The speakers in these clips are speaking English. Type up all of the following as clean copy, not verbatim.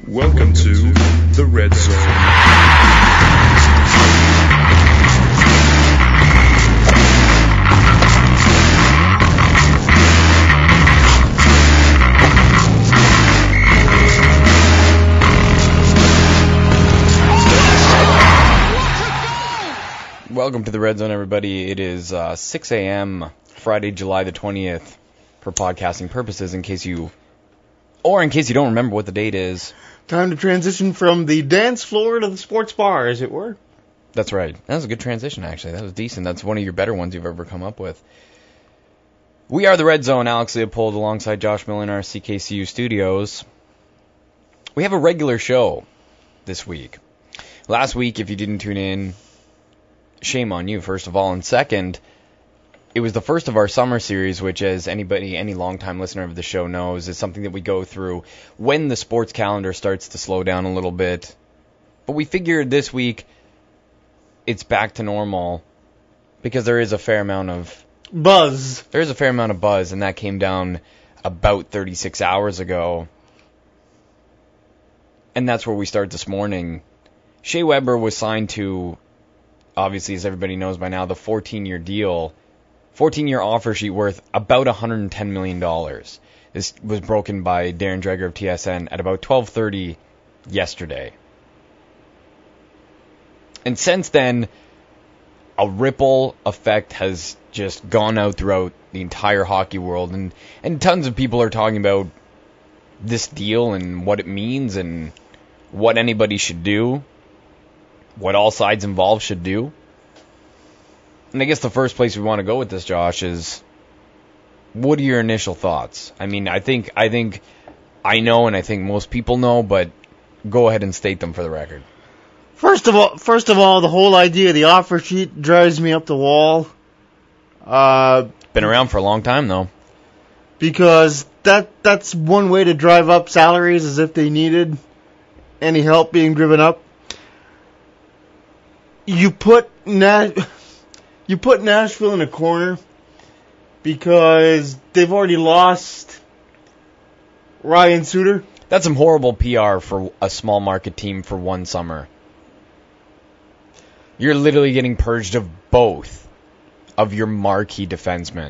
Welcome to the Red Zone. Welcome to the Red Zone, everybody. It is 6 a.m. Friday, July the 20th, for podcasting purposes, in case you don't remember what the date is. Time to transition from the dance floor to the sports bar, as it were. That's right. That was a good transition, actually. That was decent. That's one of your better ones you've ever come up with. We are the Red Zone. Alex Leopold alongside Josh Miller in our CKCU studios. We have a regular show this week. Last week, if you didn't tune in, shame on you, first of all. And second, it was the first of our summer series, which, as any longtime listener of the show knows, is something that we go through when the sports calendar starts to slow down a little bit. But we figured this week it's back to normal because there is a fair amount of buzz. There is a fair amount of buzz, and that came down about 36 hours ago. And that's where we start this morning. Shea Weber was signed to, obviously, as everybody knows by now, the 14-year deal. 14-year offer sheet worth about $110 million. This was broken by Darren Dreger of TSN at about 12:30 yesterday. And since then, a ripple effect has just gone out throughout the entire hockey world. And tons of people are talking about this deal and what it means and what anybody should do. What all sides involved should do. And I guess the first place we want to go with this, Josh, is what are your initial thoughts? I mean, I think I know, and I think most people know, but go ahead and state them for the record. First of all, the whole idea of the offer sheet drives me up the wall. Been around for a long time, though. Because that's one way to drive up salaries, as if they needed any help being driven up. You put Nashville in a corner because they've already lost Ryan Suter. That's some horrible PR for a small market team for one summer. You're literally getting purged of both of your marquee defensemen.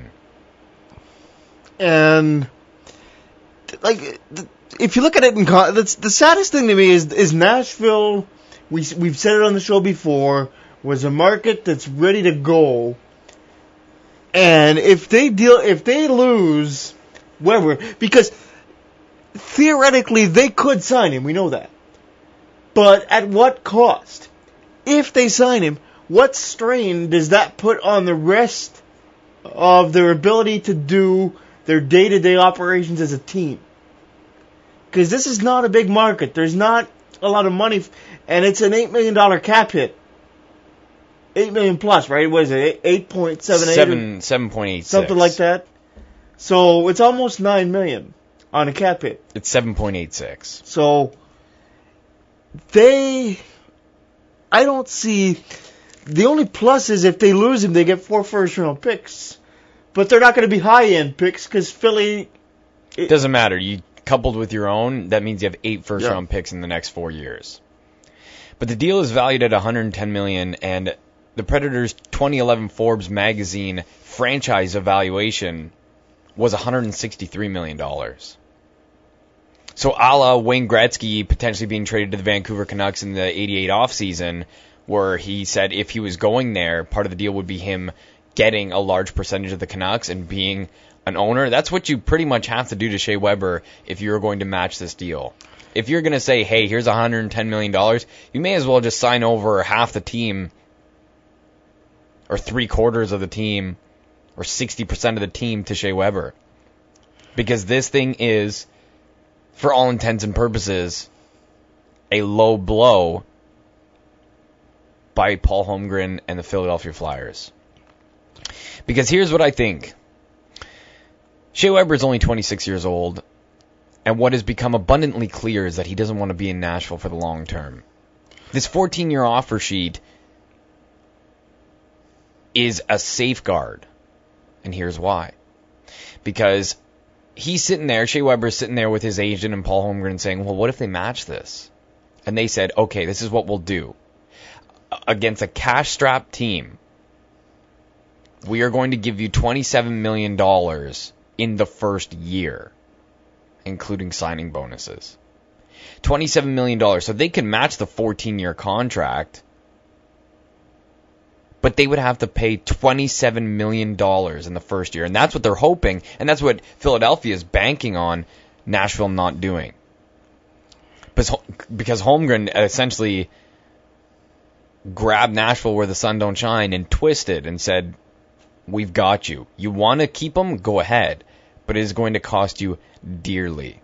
And like, if you look at it the saddest thing to me is Nashville. We've said it on the show before, was a market that's ready to go. And if they lose Weber, because theoretically they could sign him, we know that. But at what cost? If they sign him, what strain does that put on the rest of their ability to do their day-to-day operations as a team? Because this is not a big market. There's not a lot of money, and it's an $8 million cap hit. $8 million plus, right? What is it? 8.78? 7.86. Something like that. So it's almost $9 million on a cap hit. It's 7.86. So I don't see. The only plus is if they lose him, they get 4 first-round picks. But they're not going to be high-end picks because Philly. It doesn't matter. You coupled with your own, that means you have 8 first-round picks in the next 4 years. But the deal is valued at $110 million, and the Predators' 2011 Forbes magazine franchise evaluation was $163 million. So a la Wayne Gretzky potentially being traded to the Vancouver Canucks in the 88 offseason, where he said if he was going there, part of the deal would be him getting a large percentage of the Canucks and being an owner. That's what you pretty much have to do to Shea Weber if you're going to match this deal. If you're going to say, hey, here's $110 million, you may as well just sign over half the team, or 3/4 of the team, or 60% of the team to Shea Weber. Because this thing is, for all intents and purposes, a low blow by Paul Holmgren and the Philadelphia Flyers. Because here's what I think. Shea Weber is only 26 years old, and what has become abundantly clear is that he doesn't want to be in Nashville for the long term. This 14-year offer sheet is a safeguard, and here's why. Because he's sitting there, Shea Weber's sitting there with his agent and Paul Holmgren saying, well, what if they match this? And they said, okay, this is what we'll do. Against a cash-strapped team, we are going to give you $27 million in the first year, including signing bonuses. $27 million. So they can match the 14-year contract, but they would have to pay $27 million in the first year. And that's what they're hoping, and that's what Philadelphia is banking on Nashville not doing. Because Holmgren essentially grabbed Nashville where the sun don't shine and twisted and said, we've got you. You want to keep them? Go ahead. But it is going to cost you dearly.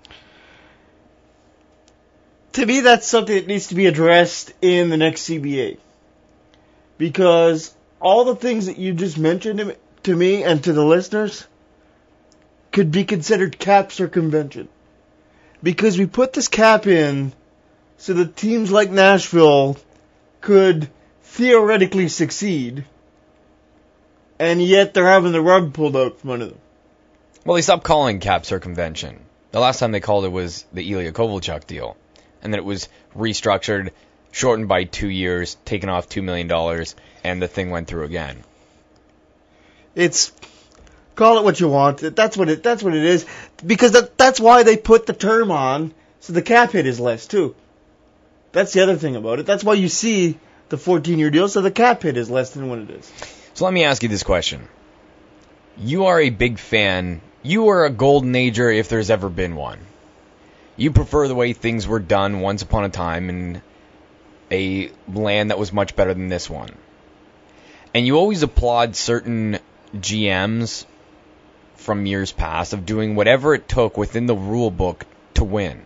To me, that's something that needs to be addressed in the next CBA. Because all the things that you just mentioned to me and to the listeners could be considered cap circumvention. Because we put this cap in so that teams like Nashville could theoretically succeed, and yet they're having the rug pulled out from under them. Well, they stopped calling cap circumvention. The last time they called it was the Ilya Kovalchuk deal. And then it was restructured, shortened by 2 years, taken off $2 million, and the thing went through again. It's, call it what you want. That's what it is. Because that's why they put the term on, so the cap hit is less too. That's the other thing about it. That's why you see the 14-year deal, so the cap hit is less than what it is. So let me ask you this question. You are a big fan. You are a golden ager if there's ever been one. You prefer the way things were done once upon a time in a land that was much better than this one. And you always applaud certain GMs from years past of doing whatever it took within the rule book to win.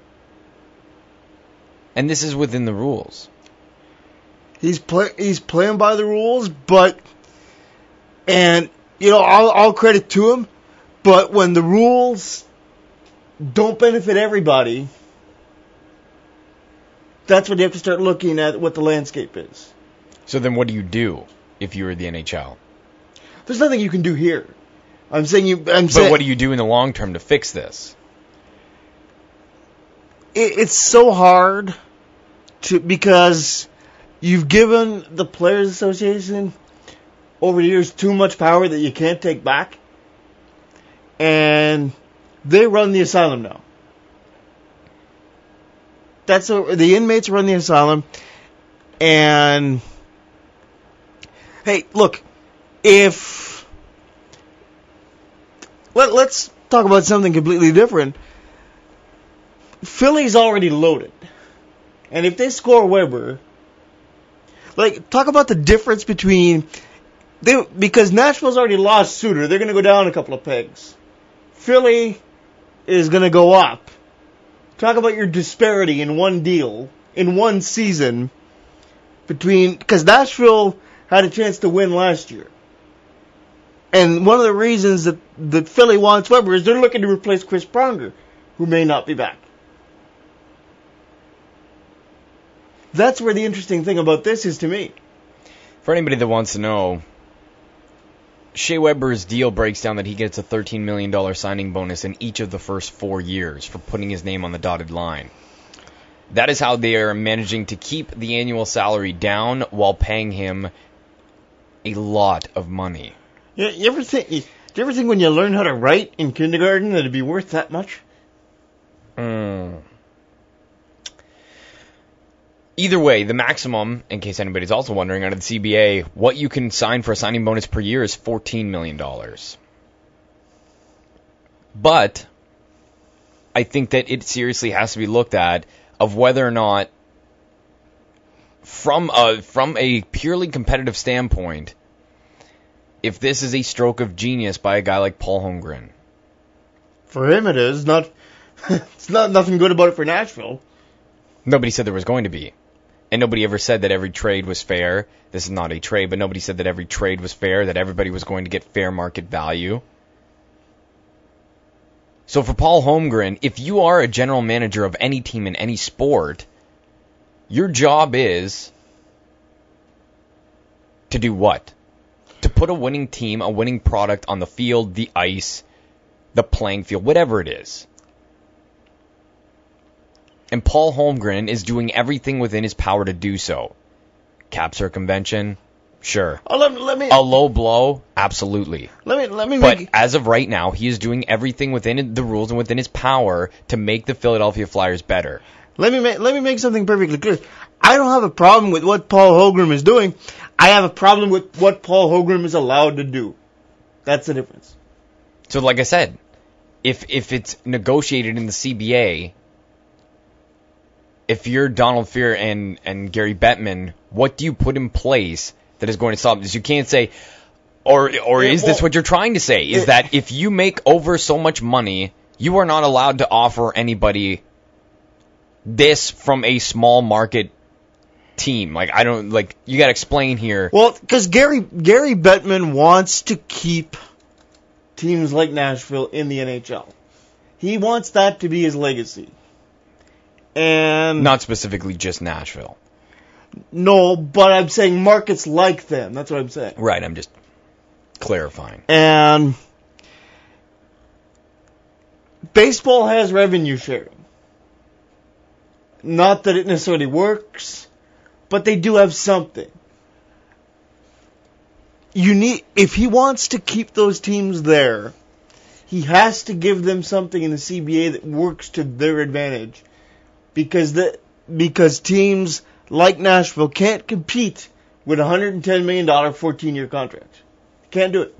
And this is within the rules. He's playing by the rules, but, and you know, I'll credit to him. But when the rules don't benefit everybody, that's when you have to start looking at what the landscape is. So then, what do you do if you were the NHL? There's nothing you can do here. But what do you do in the long term to fix this? It's so hard because you've given the Players Association over the years too much power that you can't take back. And they run the asylum now. The inmates run the asylum. And hey, look, let's talk about something completely different. Philly's already loaded. And if they score Weber, talk about the difference between because Nashville's already lost Suter, they're going to go down a couple of pegs. Philly is going to go up. Talk about your disparity in one deal, in one season, because Nashville had a chance to win last year. And one of the reasons that Philly wants Weber is they're looking to replace Chris Pronger, who may not be back. That's where the interesting thing about this is to me. For anybody that wants to know, Shea Weber's deal breaks down that he gets a $13 million signing bonus in each of the first 4 years for putting his name on the dotted line. That is how they are managing to keep the annual salary down while paying him a lot of money. Yeah, do you ever think when you learn how to write in kindergarten that it'd be worth that much? Either way, the maximum, in case anybody's also wondering, under the CBA, what you can sign for a signing bonus per year is $14 million. But I think that it seriously has to be looked at of whether or not, from a purely competitive standpoint, if this is a stroke of genius by a guy like Paul Holmgren. For him it is. It's not nothing good about it for Nashville. Nobody said there was going to be. And nobody ever said that every trade was fair. This is not a trade, but nobody said that every trade was fair, that everybody was going to get fair market value. So for Paul Holmgren, if you are a general manager of any team in any sport, your job is to do what? To put a winning team, a winning product on the field, the ice, the playing field, whatever it is. And Paul Holmgren is doing everything within his power to do so. Cap circumvention, sure. Oh, let me A low blow, absolutely. let me But make as of right now, he is doing everything within the rules and within his power to make the Philadelphia Flyers better. let me make something perfectly clear. I don't have a problem with what Paul Holmgren is doing. I have a problem with what Paul Holmgren is allowed to do. That's the difference. So like I said, if it's negotiated in the CBA, if you're Donald Fehr and Gary Bettman, what do you put in place that is going to stop this? You can't say, or is this what you're trying to say? Is that if you make over so much money, you are not allowed to offer anybody this from a small market team? Like, I don't, like, you got to explain here. Well, because Gary Bettman wants to keep teams like Nashville in the NHL. He wants that to be his legacy. And Not specifically just Nashville. no, but I'm saying markets like them. That's what I'm saying. Right, I'm just clarifying. And baseball has revenue sharing. Not that it necessarily works, but they do have something. If he wants to keep those teams there, he has to give them something in the CBA that works to their advantage. Because teams like Nashville can't compete with a $110 million 14-year contract. Can't do it.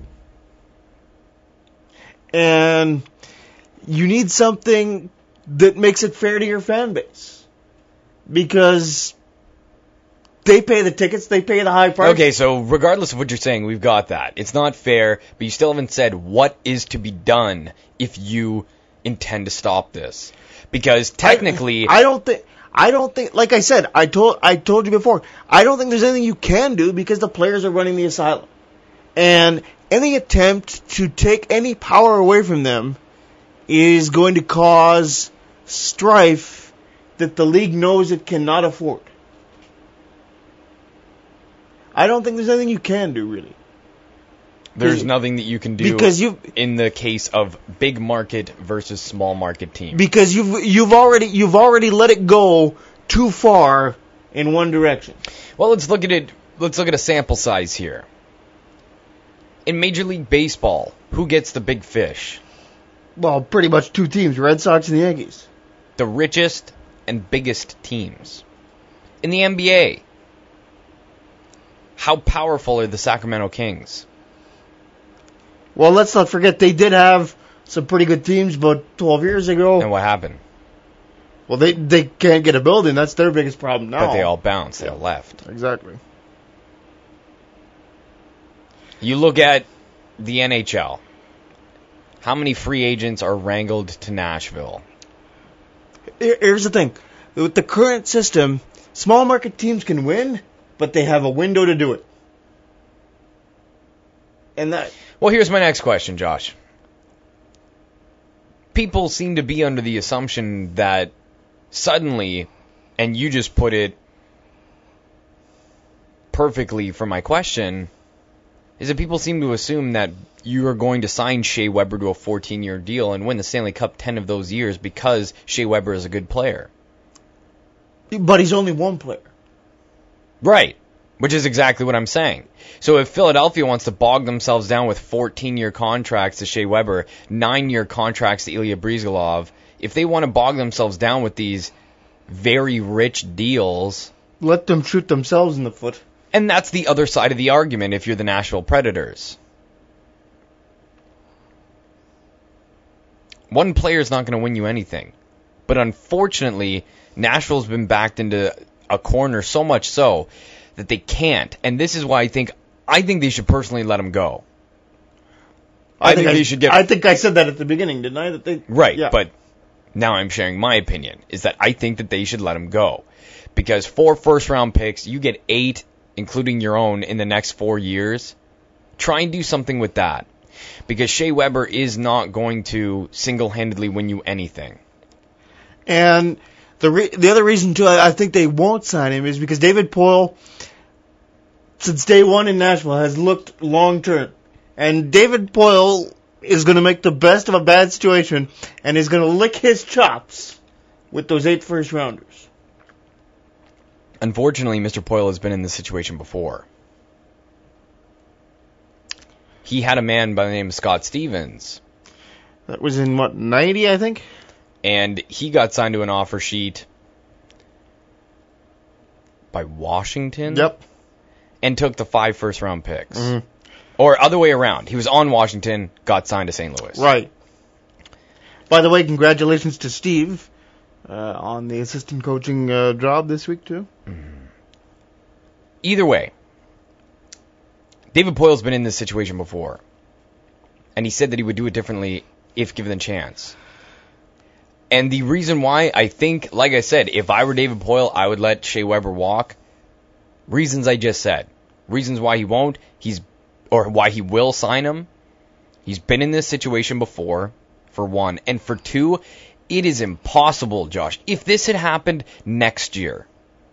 And you need something that makes it fair to your fan base. Because they pay the tickets, they pay the high price. Okay, so regardless of what you're saying, we've got that. It's not fair, but you still haven't said what is to be done if you intend to stop this. Because technically, I don't think, like I said, I told you before, I don't think there's anything you can do because the players are running the asylum. And any attempt to take any power away from them is going to cause strife that the league knows it cannot afford. I don't think there's anything you can do, really. there's nothing that you can do because in the case of big market versus small market teams. Because you've already let it go too far in one direction. Well, let's look at it. Let's look at a sample size here. In Major League Baseball, who gets the big fish? Well, pretty much two teams, Red Sox and the Yankees. The richest and biggest teams. In the NBA, how powerful are the Sacramento Kings? Well, let's not forget they did have some pretty good teams about 12 years ago. And what happened? Well, they can't get a building. That's their biggest problem now. But they all bounced. They all left. Exactly. You look at the NHL. How many free agents are wrangled to Nashville? Here's the thing. With the current system, small market teams can win, but they have a window to do it. And that... Well, here's my next question, Josh. People seem to be under the assumption that suddenly, and you just put it perfectly for my question, is that people seem to assume that you are going to sign Shea Weber to a 14-year deal and win the Stanley Cup 10 of those years because Shea Weber is a good player. But he's only one player. Right. Which is exactly what I'm saying. So if Philadelphia wants to bog themselves down with 14-year contracts to Shea Weber, 9-year contracts to Ilya Brizgalov, if they want to bog themselves down with these very rich deals... Let them shoot themselves in the foot. And that's the other side of the argument if you're the Nashville Predators. One player is not going to win you anything. But unfortunately, Nashville's been backed into a corner so much so that they can't. And this is why I think they should personally let him go. I think they should get... I think I said that at the beginning, didn't I? That they, right, yeah. But now I'm sharing my opinion, is that I think that they should let him go. Because 4 first-round picks, you get 8, including your own, in the next 4 years. Try and do something with that. Because Shea Weber is not going to single-handedly win you anything. And the other reason, too, I think they won't sign him is because David Poile, since day one in Nashville, has looked long-term. And David Poile is going to make the best of a bad situation and is going to lick his chops with those 8 first-rounders. Unfortunately, Mr. Poyle has been in this situation before. He had a man by the name of Scott Stevens. That was in, 90, I think? And he got signed to an offer sheet by Washington? Yep. And took the 5 first-round picks. Mm-hmm. Or other way around. He was on Washington, got signed to St. Louis. Right. By the way, congratulations to Steve on the assistant coaching job this week, too. Either way, David Poyle's been in this situation before. And he said that he would do it differently if given the chance. And the reason why, I think, like I said, if I were David Poyle, I would let Shea Weber walk. Reasons I just said. Reasons why he won't, or why he will sign him. He's been in this situation before, for one. And for two, it is impossible, Josh. If this had happened next year,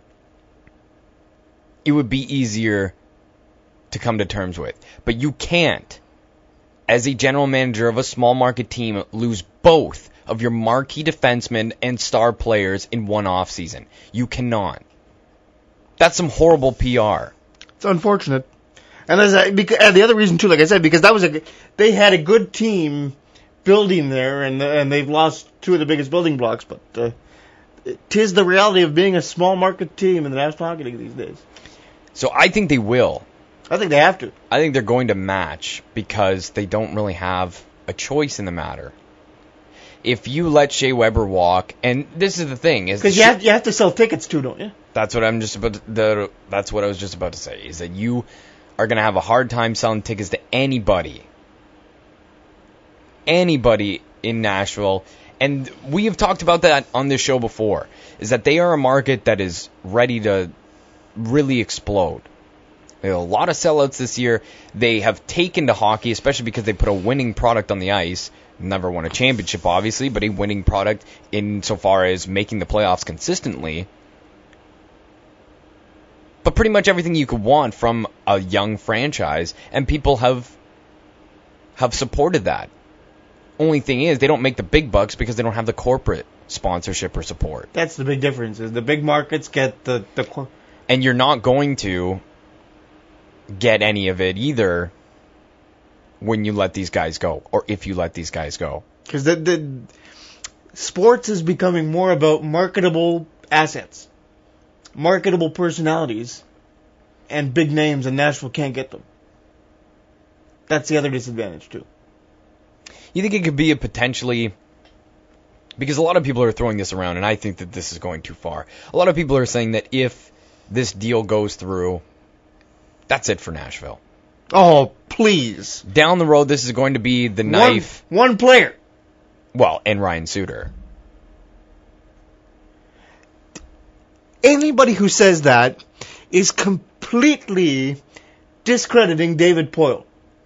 it would be easier to come to terms with. But you can't, as a general manager of a small market team, lose both of your marquee defensemen and star players in one offseason. You cannot. That's some horrible PR. It's unfortunate. And the other reason, too, like I said, because they had a good team building there, and they've lost 2 of the biggest building blocks, but 'tis the reality of being a small market team in the National Hockey League these days. So I think they will. I think they have to. I think they're going to match because they don't really have a choice in the matter. If you let Shea Weber walk, and this is the thing, is because you have to sell tickets too, don't you? That's what that's what I was just about to say. Is that you are going to have a hard time selling tickets to anybody in Nashville, and we have talked about that on this show before. Is that they are a market that is ready to really explode. They have a lot of sellouts this year. They have taken to hockey, especially because they put a winning product on the ice. Never won a championship, obviously, but a winning product insofar as making the playoffs consistently. But pretty much everything you could want from a young franchise, and people have supported that. Only thing is, they don't make the big bucks because they don't have the corporate sponsorship or support. That's the big difference. Is the big markets get the and you're not going to get any of it either when you let these guys go, or if you let these guys go. Because the sports is becoming more about marketable assets, marketable personalities, and big names, and Nashville can't get them. That's the other disadvantage, too. You think it could be a potentially... Because a lot of people are throwing this around, and I think that this is going too far. A lot of people are saying that if this deal goes through, that's it for Nashville. Oh, please. Down the road, this is going to be the knife. One player. Well, and Ryan Suter. Anybody who says that is completely discrediting David Poyle.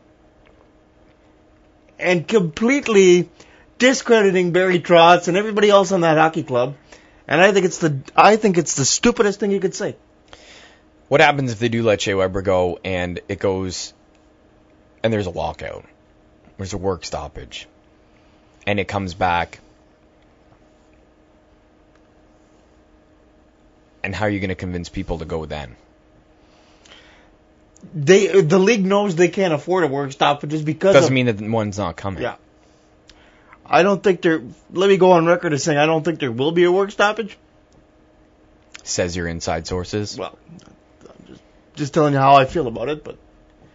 And completely discrediting Barry Trotz and everybody else on that hockey club. And I think it's the stupidest thing you could say. What happens if they do let Shea Weber go and it goes and there's a walkout? There's a work stoppage. And it comes back. And how are you going to convince people to go then? The league knows they can't afford a work stoppage just because doesn't mean that one's not coming. Yeah. I don't think let me go on record as saying I don't think there will be a work stoppage. Says your inside sources. Well, I'm just telling you how I feel about it, but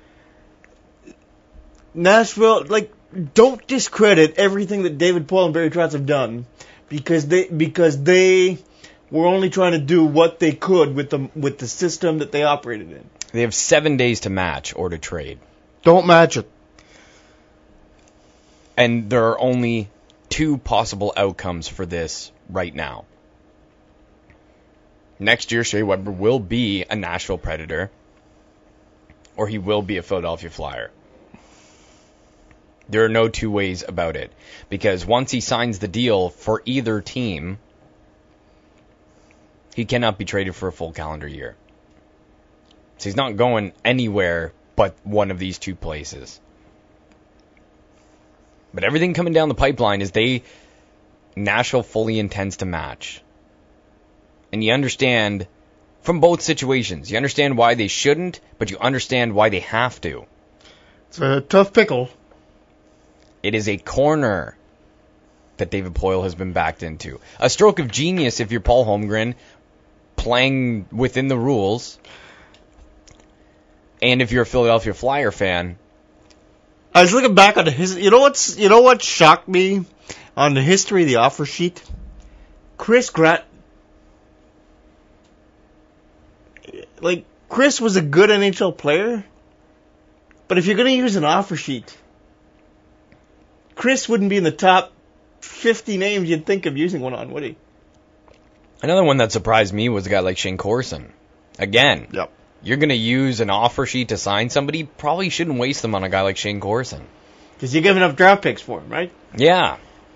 Nashville, don't discredit everything that David Poyle and Barry Trotz have done because they were only trying to do what they could with the system that they operated in. They have 7 days to match or to trade. Don't match it. And there are only 2 possible outcomes for this right now. Next year, Shea Weber will be a Nashville Predator, or he will be a Philadelphia Flyer. There are no 2 ways about it. Because once he signs the deal for either team, he cannot be traded for a full calendar year. So he's not going anywhere but one of these 2 places. But everything coming down the pipeline is Nashville fully intends to match. And you understand from both situations. You understand why they shouldn't, but you understand why they have to. It's a tough pickle. It is a corner that David Poile has been backed into. A stroke of genius if you're Paul Holmgren, playing within the rules. And if you're a Philadelphia Flyer fan. I was looking back on you know what shocked me on the history of the offer sheet? Chris Gratton. Like, Chris was a good NHL player, but if you're going to use an offer sheet, Chris wouldn't be in the top 50 names you'd think of using one on, would he? Another one that surprised me was a guy like Shane Corson. Again, Yep. You're going to use an offer sheet to sign somebody, probably shouldn't waste them on a guy like Shane Corson. Because you're giving up draft picks for him, right? Yeah.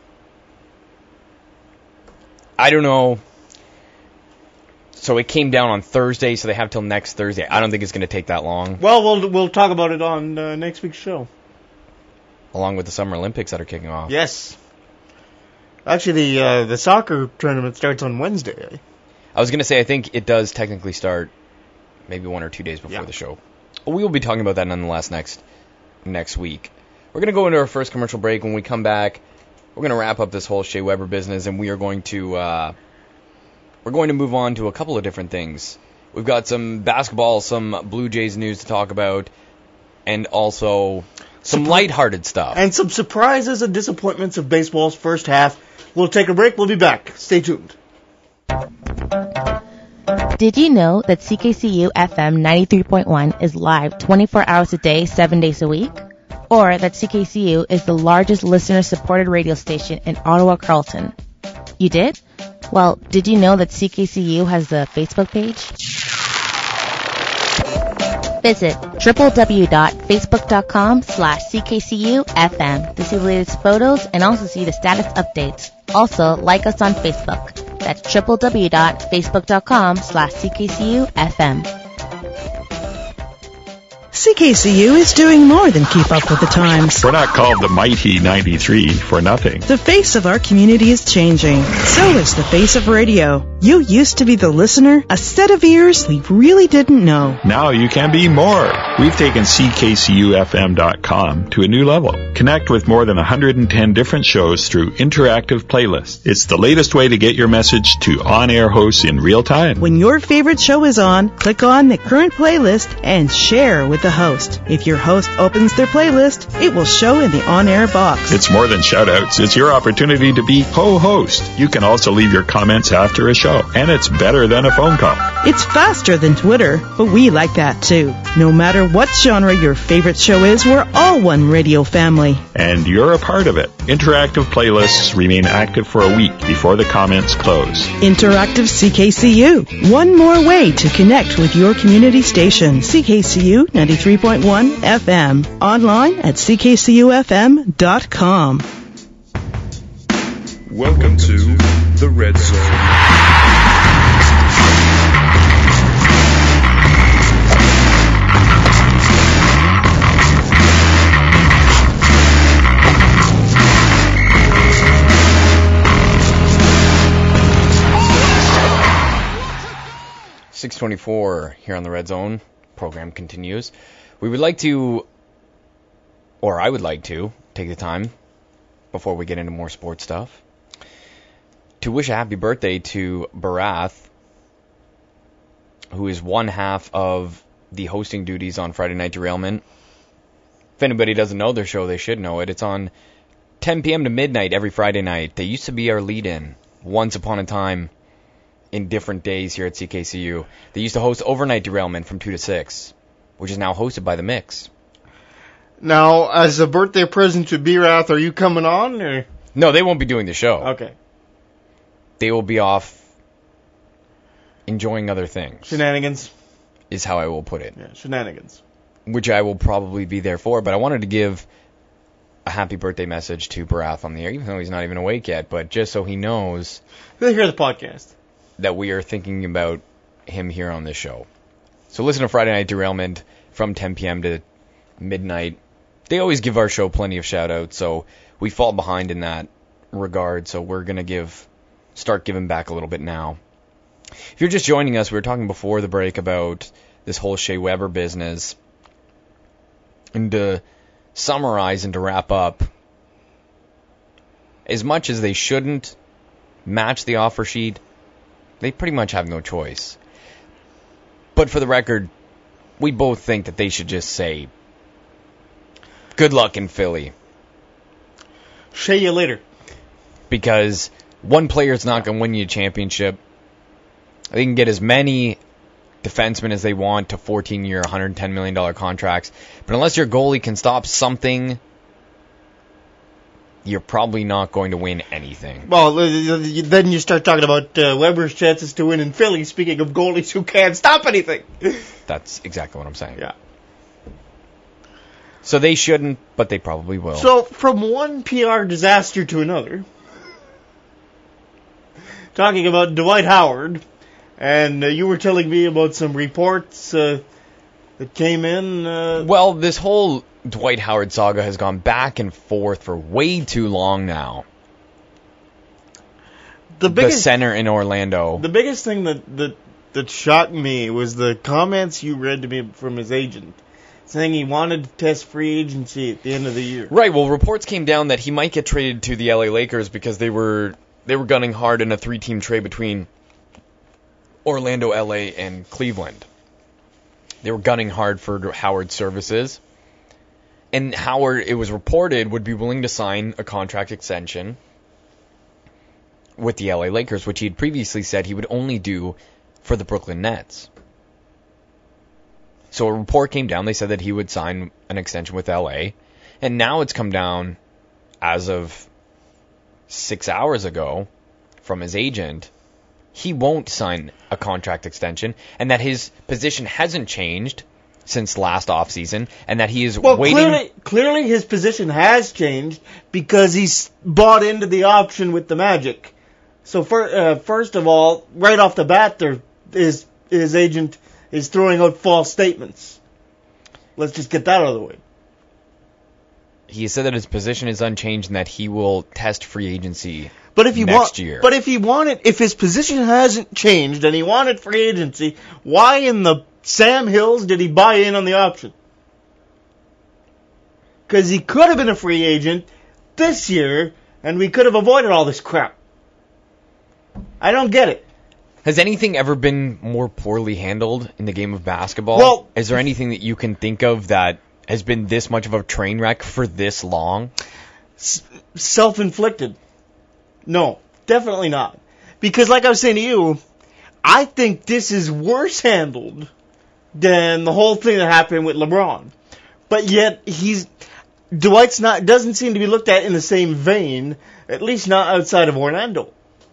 I don't know. So it came down on Thursday, so they have till next Thursday. I don't think it's going to take that long. Well, we'll talk about it on next week's show. Along with the Summer Olympics that are kicking off. Yes. Actually, the soccer tournament starts on Wednesday. I was going to say, I think it does technically start maybe 1 or 2 days before the show. We will be talking about that nonetheless next week. We're going to go into our first commercial break. When we come back, we're going to wrap up this whole Shea Weber business, and we are going to move on to a couple of different things. We've got some basketball, some Blue Jays news to talk about, and also some lighthearted stuff. And some surprises and disappointments of baseball's first half. We'll take a break. We'll be back. Stay tuned. Did you know that CKCU FM 93.1 is live 24 hours a day, 7 days a week? Or that CKCU is the largest listener-supported radio station in Ottawa, Carleton? You did? Well, did you know that CKCU has a Facebook page? Visit www.facebook.com/CKCUFM to see the latest photos and also see the status updates. Also, like us on Facebook. That's www.facebook.com/CKCUFM. CKCU is doing more than keep up with the times. We're not called the Mighty 93 for nothing. The face of our community is changing. So is the face of radio. You used to be the listener, a set of ears we really didn't know. Now you can be more. We've taken CKCUFM.com to a new level. Connect with more than 110 different shows through interactive playlists. It's the latest way to get your message to on-air hosts in real time. When your favorite show is on, click on the current playlist and share with the host. If your host opens their playlist, it will show in the on-air box. It's more than shout-outs. It's your opportunity to be co-host. You can also leave your comments after a show, and it's better than a phone call. It's faster than Twitter, but we like that too. No matter what genre your favorite show is, we're all one radio family. And you're a part of it. Interactive playlists remain active for a week before the comments close. Interactive CKCU. One more way to connect with your community station. CKCU 93.1 FM. Online at ckcufm.com. Welcome to the Red Zone. 6:24 here on the Red Zone. Program continues. We would like to, or I would like to, take the time before we get into more sports stuff to wish a happy birthday to Barath, who is one half of the hosting duties on Friday Night Derailment. If anybody doesn't know their show, they should know it. It's on 10 p.m. to midnight every Friday night. They used to be our lead-in once upon a time in different days here at CKCU. They used to host Overnight Derailment from 2 to 6, which is now hosted by The Mix. Now, as a birthday present to Barath, are you coming on? Or? No, they won't be doing the show. Okay. They will be off enjoying other things. Shenanigans. Is how I will put it. Yeah, shenanigans. Which I will probably be there for, but I wanted to give a happy birthday message to Barath on the air, even though he's not even awake yet, but just so he knows He'll hear the podcast. that we are thinking about him here on this show. So listen to Friday Night Derailment from 10 p.m. to midnight They always give our show plenty of shout-outs, so we fall behind in that regard, so we're going to start giving back a little bit now. If you're just joining us, we were talking before the break about this whole Shea Weber business. And to summarize and to wrap up, as much as they shouldn't match the offer sheet, they pretty much have no choice. But for the record, we both think that they should just say, good luck in Philly. Shea you later. Because one player's not going to win you a championship. They can get as many defensemen as they want to 14-year, $110 million contracts. But unless your goalie can stop something, you're probably not going to win anything. Well, then you start talking about Weber's chances to win in Philly, speaking of goalies who can't stop anything. That's exactly what I'm saying. Yeah. So they shouldn't, but they probably will. So, from one PR disaster to another, talking about Dwight Howard, and you were telling me about some reports that came in. Well, this whole Dwight Howard saga has gone back and forth for way too long now. The center in Orlando. The biggest thing that shocked me was the comments you read to me from his agent, saying he wanted to test free agency at the end of the year. Right, well, reports came down that he might get traded to the LA Lakers because they were gunning hard in a 3-team trade between Orlando, LA, and Cleveland. They were gunning hard for Howard's services. And Howard, it was reported, would be willing to sign a contract extension with the LA Lakers, which he had previously said he would only do for the Brooklyn Nets. So a report came down, they said that he would sign an extension with LA, and now it's come down as of 6 hours ago from his agent, he won't sign a contract extension, and that his position hasn't changed since last offseason, and that he is waiting. Clearly his position has changed because he's bought into the option with the Magic. So first of all, right off the bat, his agent is throwing out false statements. Let's just get that out of the way. He said that his position is unchanged and that he will test free agency next year. But if his position hasn't changed and he wanted free agency, why in the Sam Hills did he buy in on the option? Because he could have been a free agent this year, and we could have avoided all this crap. I don't get it. Has anything ever been more poorly handled in the game of basketball? Well, is there anything that you can think of that has been this much of a train wreck for this long? Self-inflicted. No, definitely not. Because like I was saying to you, I think this is worse handled than the whole thing that happened with LeBron. But yet Dwight's doesn't seem to be looked at in the same vein, at least not outside of Orlando.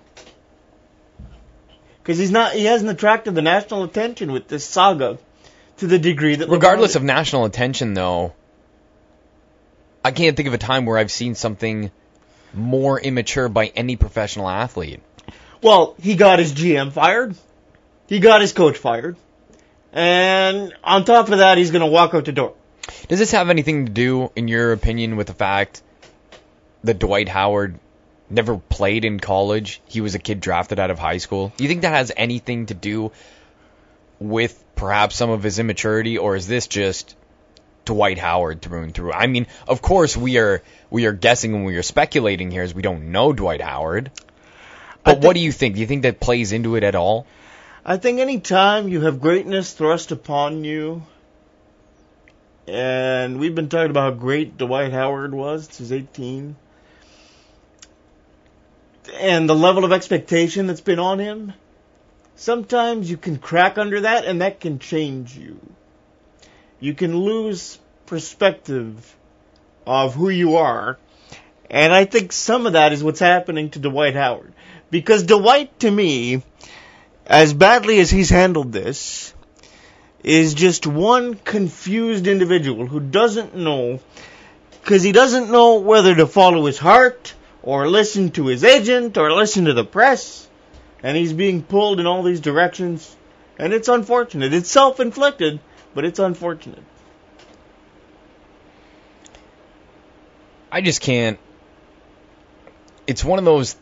Because he hasn't attracted the national attention with this saga to the degree that regardless of national attention, though, I can't think of a time where I've seen something more immature by any professional athlete. Well, he got his GM fired. He got his coach fired. And on top of that, he's going to walk out the door. Does this have anything to do, in your opinion, with the fact that Dwight Howard never played in college? He was a kid drafted out of high school. Do you think that has anything to do with perhaps some of his immaturity, or is this just Dwight Howard through and through? I mean, of course we are guessing and we are speculating here as we don't know Dwight Howard. But what do you think? Do you think that plays into it at all? I think any time you have greatness thrust upon you, and we've been talking about how great Dwight Howard was since 18, and the level of expectation that's been on him, sometimes you can crack under that, and that can change you. You can lose perspective of who you are, and I think some of that is what's happening to Dwight Howard. Because Dwight, to me, as badly as he's handled this, is just one confused individual who doesn't know, because he doesn't know whether to follow his heart, or listen to his agent, or listen to the press, and he's being pulled in all these directions, and it's unfortunate. It's self-inflicted, but it's unfortunate. I just can't. It's one of those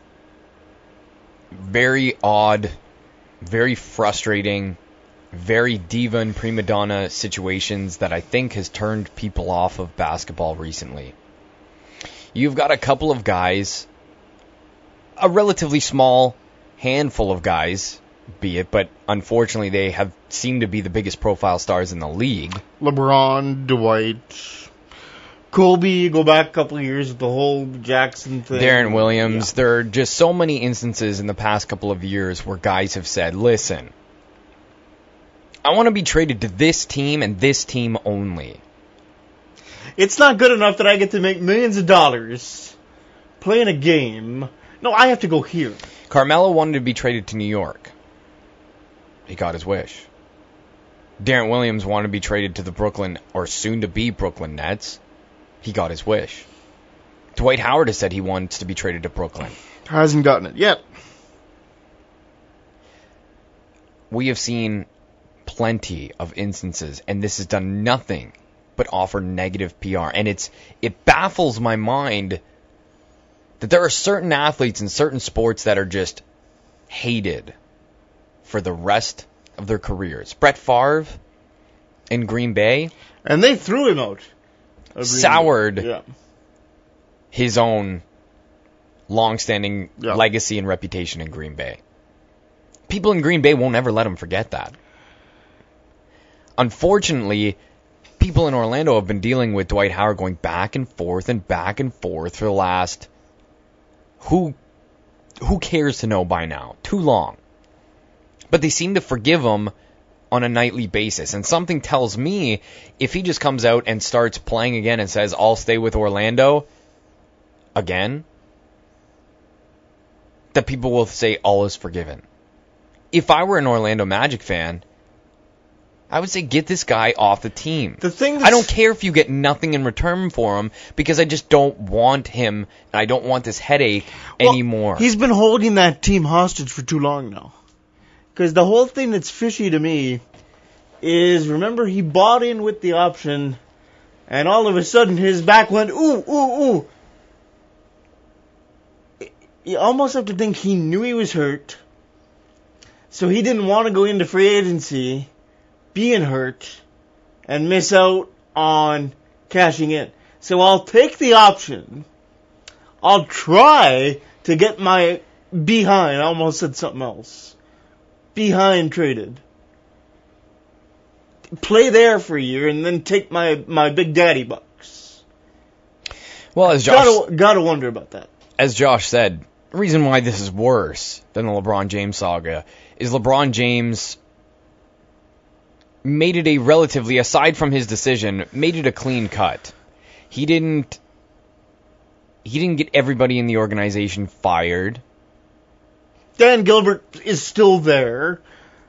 very odd, very frustrating, very diva and prima donna situations that I think has turned people off of basketball recently. You've got a couple of guys, a relatively small handful of guys, be it, but unfortunately they have seemed to be the biggest profile stars in the league. LeBron, Dwight, Kobe, go back a couple of years with the whole Jackson thing. Darren Williams. Yeah. There are just so many instances in the past couple of years where guys have said, listen, I want to be traded to this team and this team only. It's not good enough that I get to make millions of dollars playing a game. No, I have to go here. Carmelo wanted to be traded to New York. He got his wish. Darren Williams wanted to be traded to the Brooklyn, or soon-to-be Brooklyn Nets. He got his wish. Dwight Howard has said he wants to be traded to Brooklyn. Hasn't gotten it yet. We have seen plenty of instances, and this has done nothing but offer negative PR. And it baffles my mind that there are certain athletes in certain sports that are just hated for the rest of their careers. Brett Favre in Green Bay. And they threw him out. Soured his own long-standing legacy and reputation in Green Bay. People in Green Bay won't ever let him forget that. Unfortunately, people in Orlando have been dealing with Dwight Howard going back and forth for the last... Who cares to know by now? Too long. But they seem to forgive him on a nightly basis. And something tells me if he just comes out and starts playing again and says, I'll stay with Orlando again, that people will say all is forgiven. If I were an Orlando Magic fan, I would say get this guy off the team. I don't care if you get nothing in return for him, because I just don't want him, and I don't want this headache anymore. He's been holding that team hostage for too long now. Because the whole thing that's fishy to me is, remember, he bought in with the option, and all of a sudden his back went, ooh. You almost have to think he knew he was hurt, so he didn't want to go into free agency being hurt and miss out on cashing in. So I'll take the option. I'll try to get my behind, I almost said something else, behind traded. Play there for a year and then take my big daddy bucks. Well, as Josh... Gotta wonder about that. As Josh said, the reason why this is worse than the LeBron James saga is LeBron James made it a relatively, aside from his decision, made it a clean cut. He didn't get everybody in the organization fired. Dan Gilbert is still there.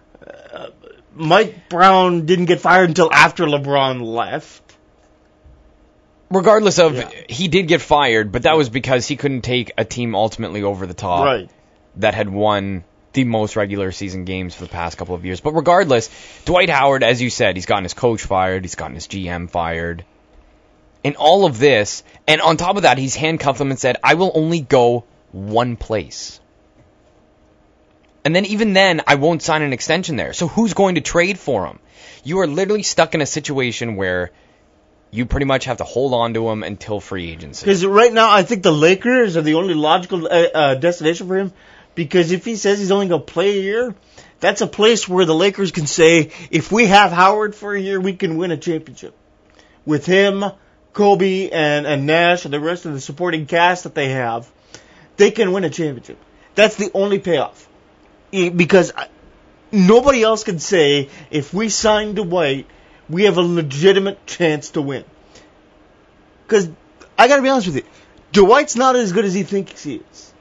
Mike Brown didn't get fired until after LeBron left. Regardless of, he did get fired, but that was because he couldn't take a team ultimately over the top that had won the most regular season games for the past couple of years. But regardless, Dwight Howard, as you said, he's gotten his coach fired, he's gotten his GM fired. And all of this, and on top of that, he's handcuffed them and said, I will only go one place. And then even then, I won't sign an extension there. So who's going to trade for him? You are literally stuck in a situation where you pretty much have to hold on to him until free agency. Because right now, I think the Lakers are the only logical destination for him. Because if he says he's only going to play a year, that's a place where the Lakers can say, if we have Howard for a year, we can win a championship. With him, Kobe, and Nash, and the rest of the supporting cast that they have, they can win a championship. That's the only payoff. Because nobody else can say, if we sign Dwight, we have a legitimate chance to win. Because, I gotta be honest with you, Dwight's not as good as he thinks he is.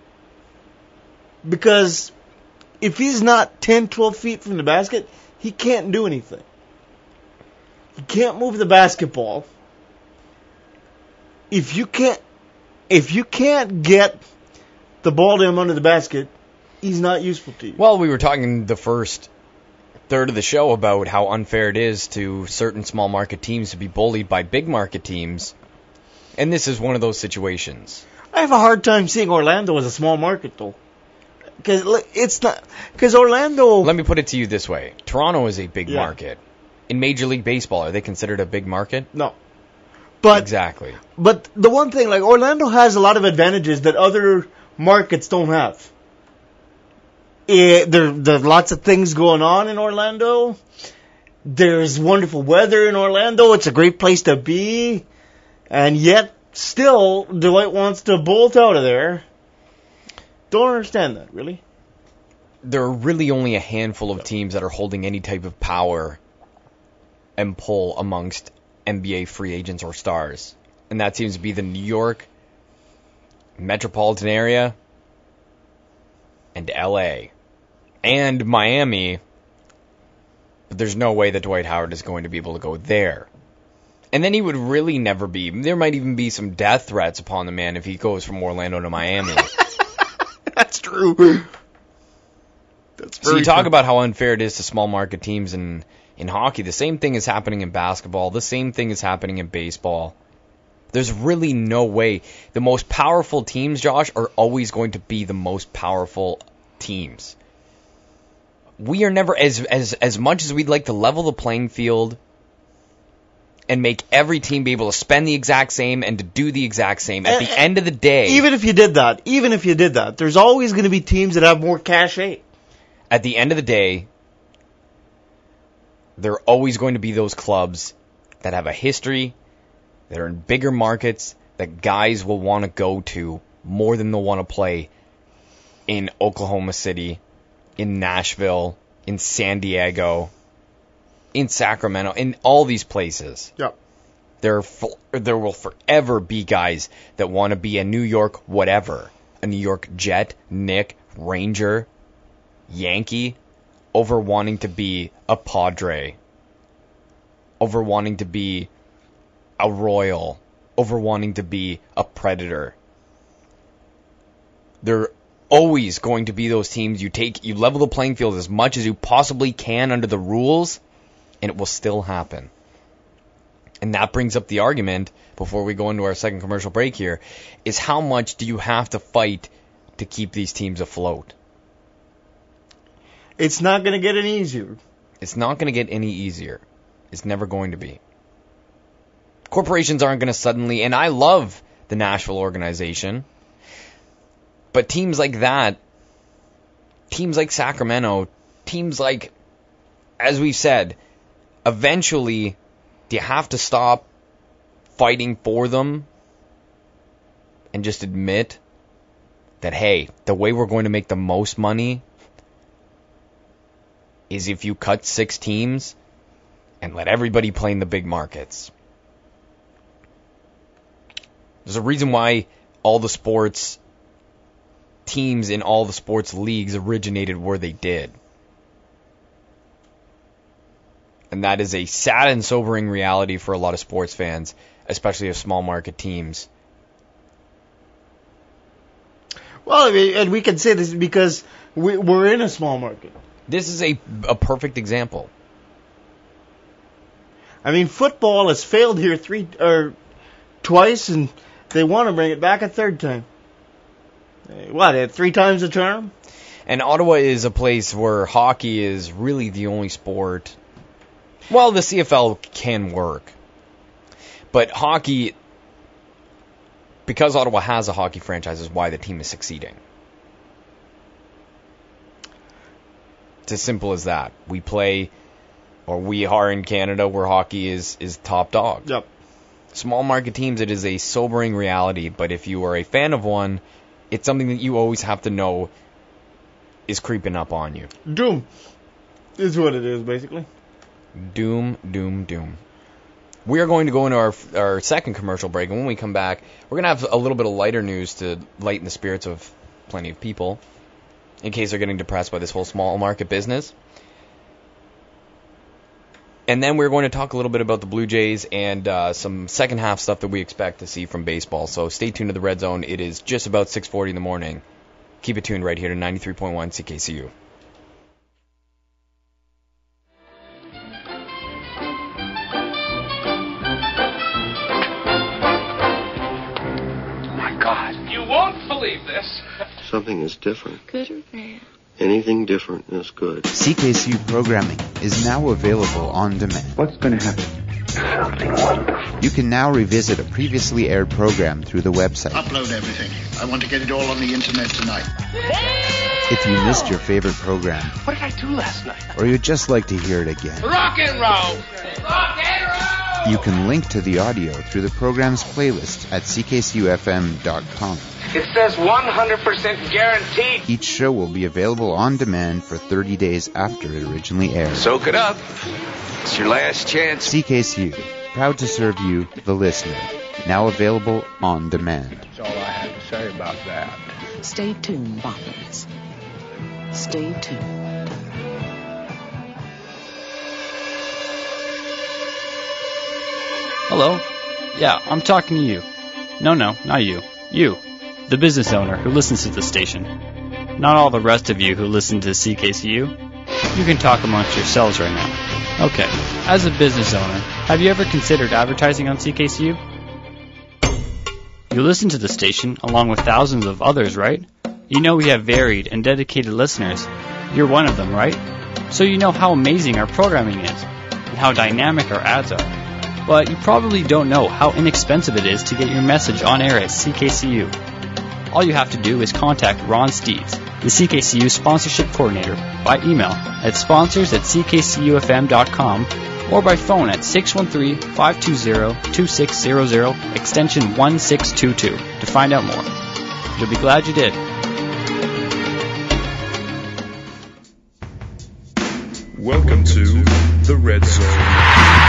Because if he's not 10, 12 feet from the basket, he can't do anything. He can't move the basketball. If you can't get the ball to him under the basket, he's not useful to you. Well, we were talking the first third of the show about how unfair it is to certain small market teams to be bullied by big market teams. And this is one of those situations. I have a hard time seeing Orlando as a small market, though. Because Orlando... Let me put it to you this way. Toronto is a big Yeah. market. In Major League Baseball, are they considered a big market? No. But Exactly. But the one thing, like, Orlando has a lot of advantages that other markets don't have. There's lots of things going on in Orlando. There's wonderful weather in Orlando. It's a great place to be. And yet, still, Dwight wants to bolt out of there. Don't understand that, really. There are really only a handful of teams that are holding any type of power and pull amongst NBA free agents or stars. And that seems to be the New York metropolitan area and LA and Miami. But there's no way that Dwight Howard is going to be able to go there. And then he would really never be. There might even be some death threats upon the man if he goes from Orlando to Miami. That's true. That's So you talk about how unfair it is to small market teams in hockey. The same thing is happening in basketball. The same thing is happening in baseball. There's really no way. The most powerful teams, Josh, are always going to be the most powerful teams. We are never, as much as we'd like to level the playing field and make every team be able to spend the exact same and to do the exact same, at the end of the day... Even if you did that, there's always going to be teams that have more cachet. At the end of the day, there are always going to be those clubs that have a history, that are in bigger markets, that guys will want to go to more than they'll want to play in Oklahoma City, in Nashville, in San Diego, in Sacramento, in all these places. Yep. There will forever be guys that want to be a New York whatever, a New York Jet, Knick, Ranger, Yankee, over wanting to be a Padre, over wanting to be a Royal, over wanting to be a Predator. There are always going to be those teams you level the playing field as much as you possibly can under the rules, and it will still happen. And that brings up the argument, before we go into our second commercial break here, is how much do you have to fight to keep these teams afloat? It's not going to get any easier. It's not going to get any easier. It's never going to be. Corporations aren't going to suddenly, and I love the Nashville organization, but teams like that, teams like Sacramento, teams like, as we've said, eventually, do you have to stop fighting for them and just admit that, hey, the way we're going to make the most money is if you cut 6 teams and let everybody play in the big markets. There's a reason why all the sports teams in all the sports leagues originated where they did. And that is a sad and sobering reality for a lot of sports fans, especially of small market teams. Well, I mean, and we can say this because we're in a small market. This is a perfect example. I mean, football has failed here twice, and they want to bring it back a third time. What, 3 times a term? And Ottawa is a place where hockey is really the only sport. Well, the CFL can work. But hockey, because Ottawa has a hockey franchise, is why the team is succeeding. It's as simple as that. We are in Canada where hockey is top dog. Yep. Small market teams, it is a sobering reality, but if you are a fan of one, it's something that you always have to know is creeping up on you. Doom is what it is, basically. Doom, doom, doom. We are going to go into our second commercial break, and when we come back, we're going to have a little bit of lighter news to lighten the spirits of plenty of people, in case they're getting depressed by this whole small market business. And then we're going to talk a little bit about the Blue Jays and some second half stuff that we expect to see from baseball. So stay tuned to the Red Zone. It is just about 6:40 in the morning. Keep it tuned right here to 93.1 CKCU. something is different. Good or bad? Anything different is good. CKCU programming is now available on demand. What's going to happen? Something wonderful. You can now revisit a previously aired program through the website. Upload everything. I want to get it all on the internet tonight. If you missed your favorite program, What did I do last night? or you'd just like to hear it again, Rock and roll! Rock and roll! you can link to the audio through the program's playlist at ckcufm.com. It says 100% guaranteed. Each show will be available on demand for 30 days after it originally aired. Soak it up. It's your last chance. CKCU, proud to serve you, the listener. Now available on demand. That's all I have to say about that. Stay tuned, Boppers. Stay tuned. Hello? Yeah, I'm talking to you. No, not you. You, the business owner who listens to the station. Not all the rest of you who listen to CKCU. You can talk amongst yourselves right now. Okay, as a business owner, have you ever considered advertising on CKCU? You listen to the station along with thousands of others, right? You know we have varied and dedicated listeners. You're one of them, right? So you know how amazing our programming is and how dynamic our ads are. But you probably don't know how inexpensive it is to get your message on air at CKCU. All you have to do is contact Ron Steeds, the CKCU sponsorship coordinator, by email at sponsors@ckcufm.com or by phone at 613-520-2600, extension 1622 to find out more. You'll be glad you did. Welcome to the Red Zone.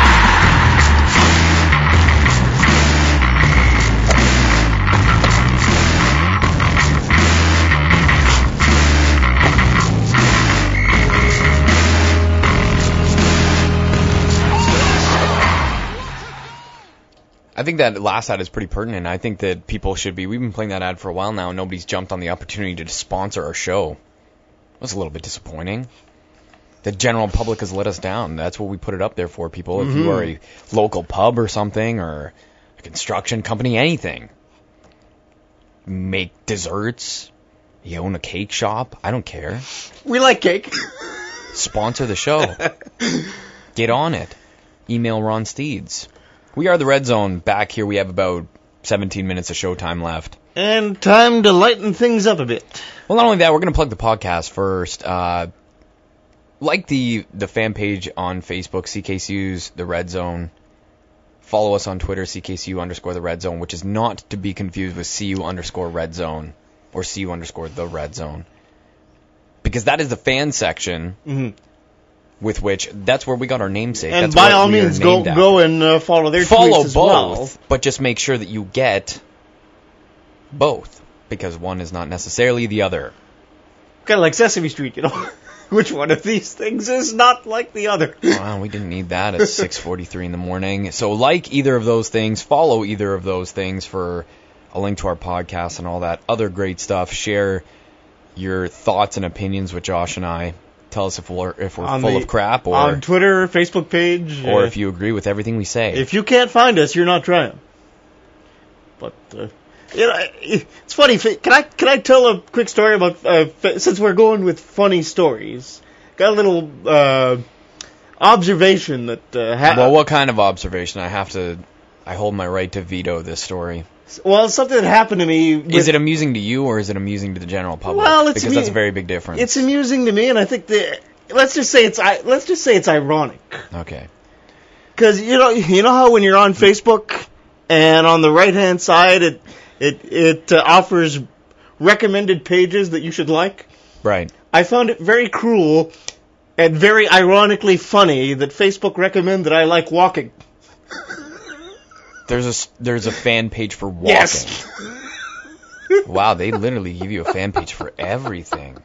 I think that last ad is pretty pertinent. I think that people should be. We've been playing that ad for a while now, and nobody's jumped on the opportunity to sponsor our show. It was a little bit disappointing. The general public has let us down. That's what we put it up there for, people. If you are a local pub or something, or a construction company, anything, make desserts, you own a cake shop, I don't care. We like cake. Sponsor the show. Get on it. Email Ron Steeds. We are the Red Zone. Back here, we have about 17 minutes of showtime left. And time to lighten things up a bit. Well, not only that, we're going to plug the podcast first. Like the fan page on Facebook, CKCU's The Red Zone. Follow us on Twitter, CKCU_The Red Zone, which is not to be confused with CU_Red Zone or CU_The Red Zone. Because that is the fan section. Mm-hmm. With which, that's where we got our namesake. And that's by all means, go and follow their tweets as both, well. But just make sure that you get both, because one is not necessarily the other. Kind of like Sesame Street, you know. Which one of these things is not like the other? Wow, we didn't need that at 6:43 in the morning. So like either of those things, follow either of those things for a link to our podcast and all that other great stuff. Share your thoughts and opinions with Josh and I. Tell us if we're full of crap, or on Twitter, Facebook page, or if you agree with everything we say. If you can't find us, you're not trying. But you know, it's funny. Can I tell a quick story about since we're going with funny stories? Got a little observation that. Well, what kind of observation? I hold my right to veto this story. Well, something that happened to me. Is it amusing to you, or is it amusing to the general public? Well, because that's a very big difference. It's amusing to me, and I think that let's just say it's ironic. Okay. Because you know how when you're on Facebook and on the right hand side it offers recommended pages that you should like. Right. I found it very cruel and very ironically funny that Facebook recommend that I like walking. There's a fan page for walking. Yes. Wow, they literally give you a fan page for everything.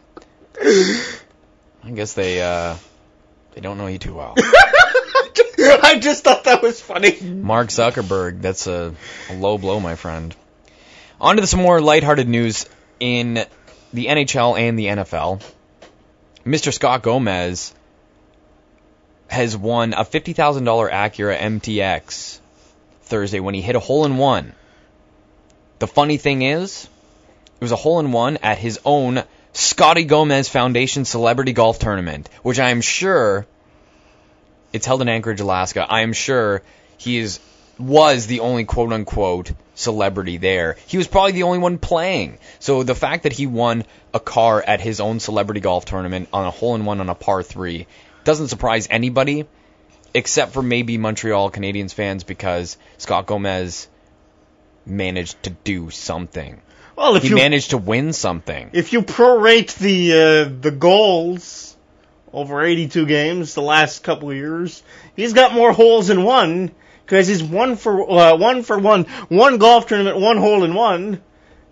I guess they don't know you too well. I just thought that was funny. Mark Zuckerberg, that's a low blow, my friend. On to some more lighthearted news in the NHL and the NFL. Mr. Scott Gomez has won a $50,000 Acura MTX Thursday when he hit a hole-in-one. The funny thing is, It was a hole-in-one at his own Scotty Gomez Foundation Celebrity Golf Tournament, which I am sure it's held in Anchorage, Alaska. I am sure he was the only quote-unquote celebrity there. He was probably the only one playing. So the fact that he won a car at his own celebrity golf tournament on a hole-in-one on a par 3 doesn't surprise anybody, except for maybe Montreal Canadiens fans, because Scott Gomez managed to do something. Well, if he managed to win something. If you prorate the goals over 82 games the last couple of years, he's got more holes in one, because he's one for one golf tournament, one hole in one.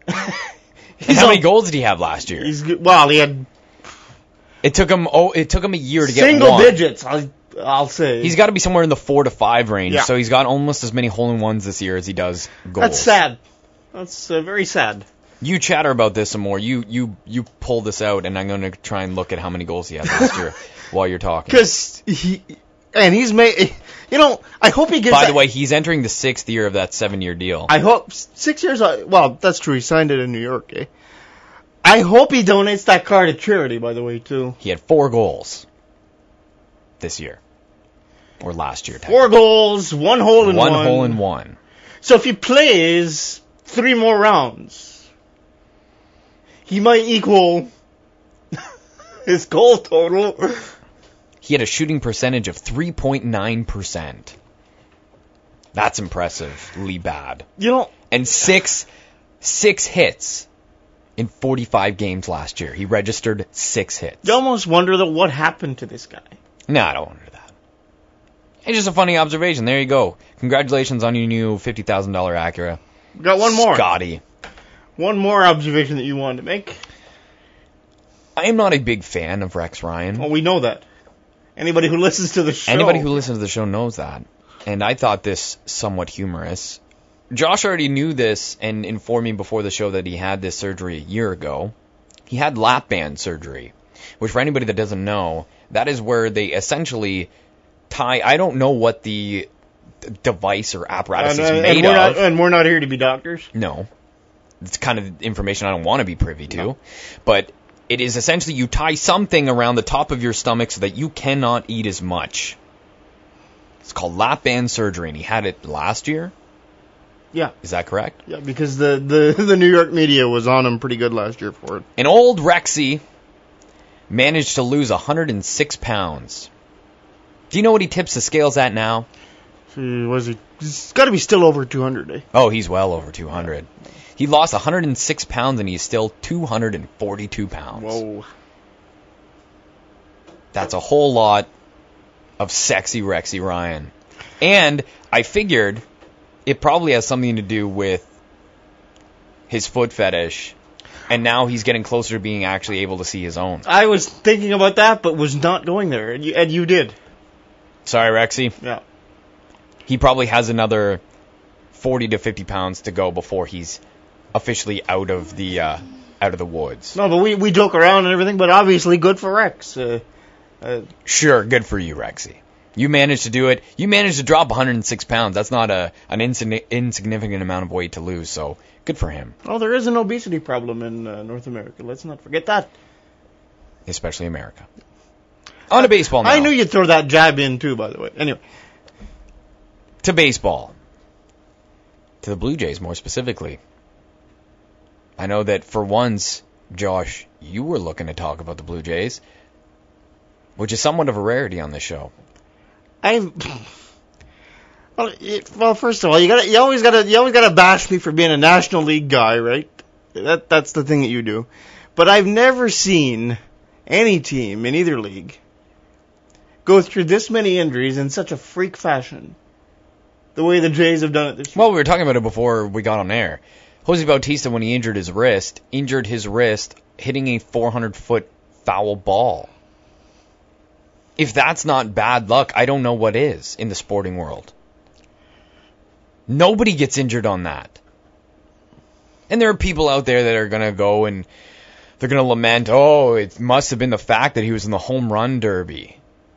And how many goals did he have last year? He had. It took him a year to get single one. digits. I'll say he's got to be somewhere in the 4 to 5 range. Yeah. So he's got almost as many hole-in-ones this year as he does goals. That's sad. That's very sad. You chatter about this some more. You pull this out, and I'm going to try and look at how many goals he had last year while you're talking. Because he's made. I hope he gets. By the way, he's entering the 6th year of that 7-year deal. I hope 6 years. Well, that's true. He signed it in New York. Eh? I hope he donates that car to charity. By the way, too. He had 4 goals this year, or last year. 4 goals, 1 hole in one. 1 hole in one. So if he plays 3 more rounds, he might equal his goal total. He had a shooting percentage of 3.9%. That's impressively bad. And six hits in 45 games last year. He registered 6 hits. You almost wonder what happened to this guy. No, I don't wonder that. It's just a funny observation. There you go. Congratulations on your new $50,000 Acura. Got one more. Scotty. One more observation that you wanted to make. I am not a big fan of Rex Ryan. Well, we know that. Anybody who listens to the show. Anybody who listens to the show knows that. And I thought this somewhat humorous. Josh already knew this and informed me before the show that he had this surgery a year ago. He had lap band surgery, which for anybody that doesn't know, that is where they essentially tie, I don't know what the device or apparatus is made of. And we're not here to be doctors. No. It's kind of information I don't want to be privy to. No. But it is essentially you tie something around the top of your stomach so that you cannot eat as much. It's called lap band surgery, and he had it last year? Yeah. Is that correct? Yeah, because the New York media was on him pretty good last year for it. And old Rexy managed to lose 106 pounds. Do you know what he tips the scales at now? He's got to be still over 200, eh? Oh, he's well over 200. He lost 106 pounds, and he's still 242 pounds. Whoa. That's a whole lot of sexy Rexy Ryan. And I figured it probably has something to do with his foot fetish, and now he's getting closer to being actually able to see his own. I was thinking about that, but was not going there, and you did. Sorry, Rexy. Yeah. He probably has another 40 to 50 pounds to go before he's officially out of the woods. No, but we joke around and everything, but obviously good for Rex. Sure, good for you, Rexy. You managed to do it. You managed to drop 106 pounds. That's not an insignificant amount of weight to lose, so good for him. Oh, there is an obesity problem in North America. Let's not forget that. Especially America. On to baseball now. I knew you'd throw that jab in, too, by the way. Anyway. To baseball. To the Blue Jays, more specifically. I know that for once, Josh, you were looking to talk about the Blue Jays, which is somewhat of a rarity on this show. Well, first of all, you always gotta bash me for being a National League guy, right? That's the thing that you do. But I've never seen any team in either league go through this many injuries in such a freak fashion. The way the Jays have done it this year. Well, we were talking about it before we got on air. Jose Bautista, when he injured his wrist hitting a 400-foot foul ball. If that's not bad luck, I don't know what is in the sporting world. Nobody gets injured on that. And there are people out there that are going to go and they're going to lament, oh, it must have been the fact that he was in the home run derby.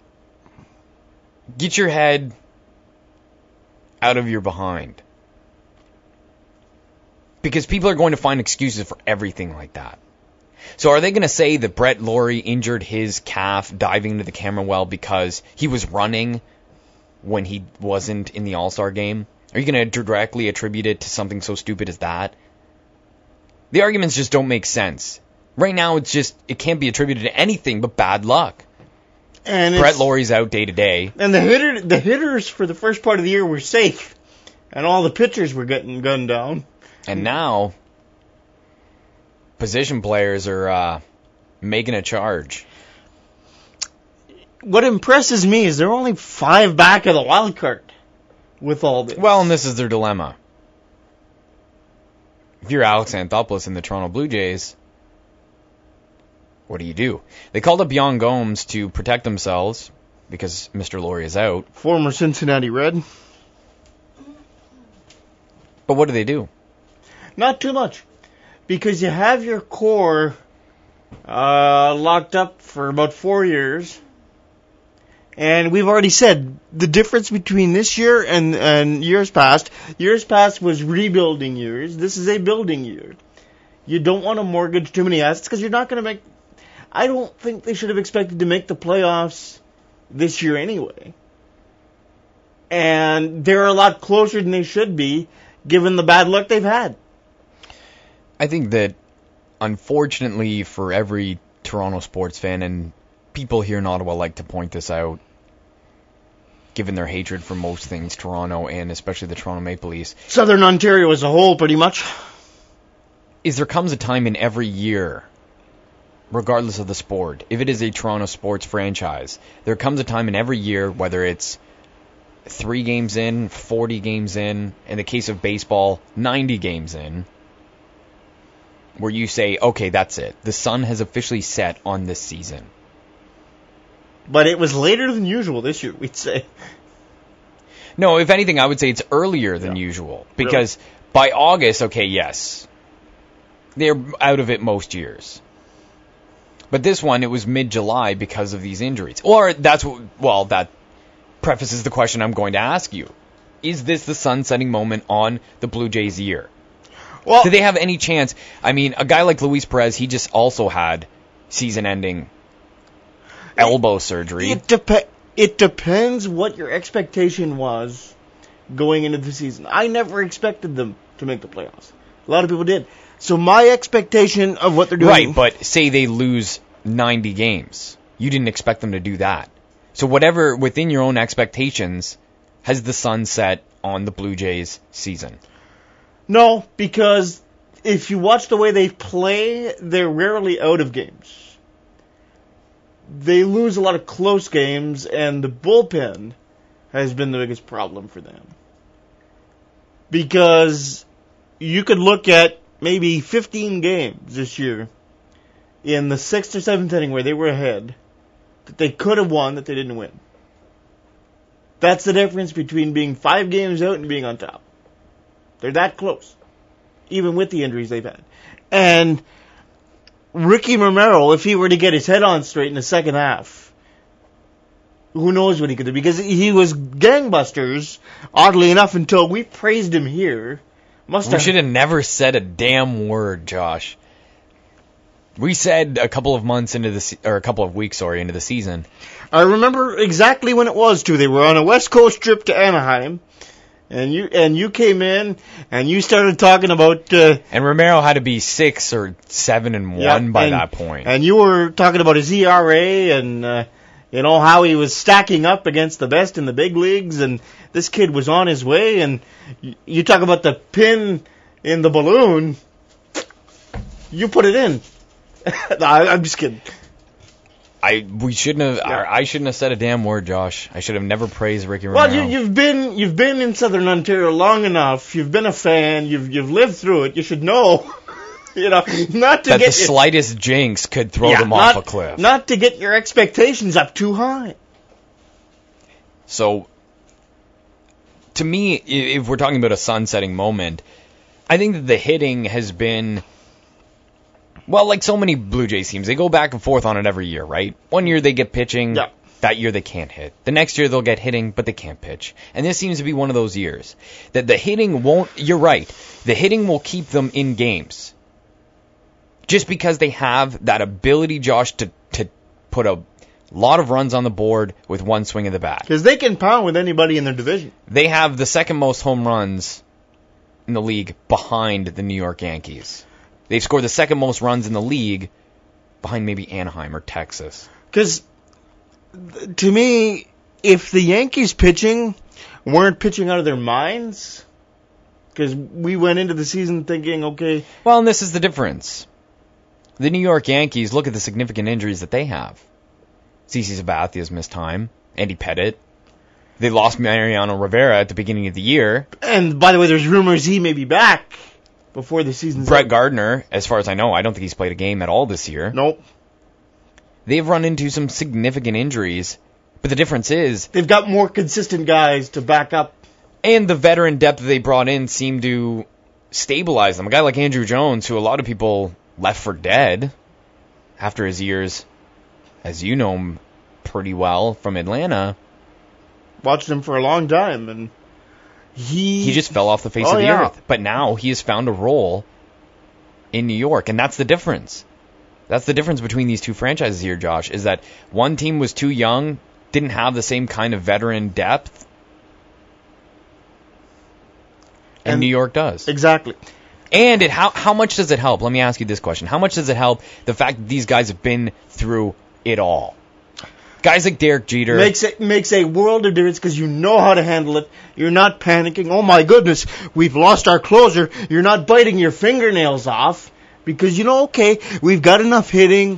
Get your head out of your behind. Because people are going to find excuses for everything like that. So are they going to say that Brett Laurie injured his calf diving into the camera well because he was running when he wasn't in the All-Star game? Are you going to directly attribute it to something so stupid as that? The arguments just don't make sense. Right now, it can't be attributed to anything but bad luck. And Brett Laurie's out day to day. And the hitters for the first part of the year were safe. And all the pitchers were getting gunned down. And now, position players are making a charge. What impresses me is they're only 5 back of the wild card with all this. Well, and this is their dilemma. If you're Alex Anthopoulos in the Toronto Blue Jays, what do? They called up Jan Gomes to protect themselves because Mr. Laurie is out. Former Cincinnati Red. But what do? Not too much. Because you have your core locked up for about 4 years. And we've already said the difference between this year and years past. Years past was rebuilding years. This is a building year. You don't want to mortgage too many assets because you're not going to make... I don't think they should have expected to make the playoffs this year anyway. And they're a lot closer than they should be, given the bad luck they've had. I think that, unfortunately, for every Toronto sports fan, and people here in Ottawa like to point this out, given their hatred for most things Toronto and especially the Toronto Maple Leafs. Southern Ontario as a whole, pretty much. Is there comes a time in every year, regardless of the sport, if it is a Toronto sports franchise, there comes a time in every year, whether it's 3 games in, 40 games in the case of baseball, 90 games in, where you say, okay, that's it. The sun has officially set on this season. But it was later than usual this year, we'd say. No, if anything, I would say it's earlier than usual. Because by August, okay, yes, they're out of it most years. But this one, it was mid-July because of these injuries. Or that's what, well, that prefaces the question I'm going to ask you. Is this the sun-setting moment on the Blue Jays' year? Well, do they have any chance? I mean, a guy like Luis Perez, he just also had season-ending elbow surgery. It depends what your expectation was going into the season. I never expected them to make the playoffs. A lot of people did. So my expectation of what they're doing... Right, but say they lose 90 games. You didn't expect them to do that. So whatever, within your own expectations, has the sun set on the Blue Jays season? No, because if you watch the way they play, they're rarely out of games. They lose a lot of close games, and the bullpen has been the biggest problem for them. Because you could look at maybe 15 games this year in the 6th or 7th inning where they were ahead that they could have won that they didn't win. That's the difference between being 5 games out and being on top. They're that close, even with the injuries they've had. And Ricky Romero, if he were to get his head on straight in the second half, who knows what he could do? Because he was gangbusters, oddly enough, until we praised him here. We should have never said a damn word, Josh. We said a couple of months into the or a couple of weeks, into the season. I remember exactly when it was too. They were on a West Coast trip to Anaheim, and you came in and you started talking about. And Romero had to be 6 or 7-1 by that point. And you were talking about his ERA and how he was stacking up against the best in the big leagues, and this kid was on his way. And you talk about the pin in the balloon. You put it in. No, I'm just kidding. I shouldn't have said a damn word, Josh. I should have never praised Ricky Romero. Well, you've been in Southern Ontario long enough. You've been a fan. You've lived through it. You should know, not to that get the slightest jinx could throw them off a cliff. Not to get your expectations up too high. So, to me, if we're talking about a sun-setting moment, I think that the hitting has been. Well, like so many Blue Jays teams, they go back and forth on it every year, right? One year they get pitching That year they can't hit. The next year they'll get hitting, but they can't pitch. And this seems to be one of those years that the hitting won't. You're right. The hitting will keep them in games. Just because they have that ability, Josh, to put a lot of runs on the board with one swing of the bat. Because they can pound with anybody in their division. They have the second most home runs in the league behind the New York Yankees. They've scored the second most runs in the league behind maybe Anaheim or Texas. Because, to me, if the Yankees pitching weren't pitching out of their minds, because we went into the season thinking, okay... Well, and this is the difference. The New York Yankees, look at the significant injuries that they have. CC Sabathia's missed time. Andy Pettitte. They lost Mariano Rivera at the beginning of the year. And, by the way, there's rumors he may be back before the season's Brett out. Gardner, as far as I know, I don't think he's played a game at all this year. Nope. They've run into some significant injuries, but the difference is... They've got more consistent guys to back up. And the veteran depth that they brought in seemed to stabilize them. A guy like Andrew Jones, who a lot of people left for dead after his years, as you know him pretty well from Atlanta. Watched him for a long time, and he just fell off the face of the earth. But now he has found a role in New York, and that's the difference. That's the difference between these two franchises here, Josh, is that one team was too young, didn't have the same kind of veteran depth, and New York does. Exactly. And how much does it help? Let me ask you this question. How much does it help the fact that these guys have been through it all? Guys like Derek Jeter. Makes a world of difference because you know how to handle it. You're not panicking. Oh my goodness, we've lost our closer. You're not biting your fingernails off because you know, okay, we've got enough hitting